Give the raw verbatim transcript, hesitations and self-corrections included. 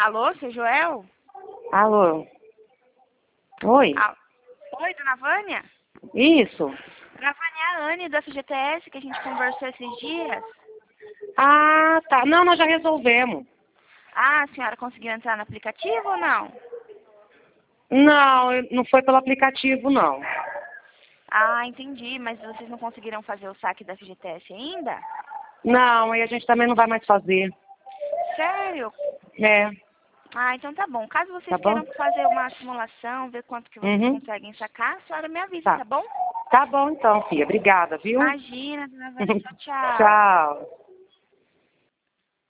Alô, seu Joel? Alô? Oi? Ah, oi, dona Vânia? Isso? Dona Vânia, é a Anne da F G T S que a gente conversou esses dias. Ah, tá. Não, nós já resolvemos. Ah, a senhora conseguiu entrar no aplicativo ou não? Não, eu- não foi pelo aplicativo, não. Ah, entendi, mas vocês não conseguiram fazer o saque da F G T S ainda? Não, aí a gente também não vai mais fazer. Sério? É, Ah, então tá bom. Caso tá vocês bom? queiram fazer uma simulação, ver quanto que vocês Uhum. conseguem sacar, a senhora me avisa, Tá. tá bom? Tá bom então, filha. Obrigada, viu? Imagina, dona Vânia, tchau, tchau. Tchau.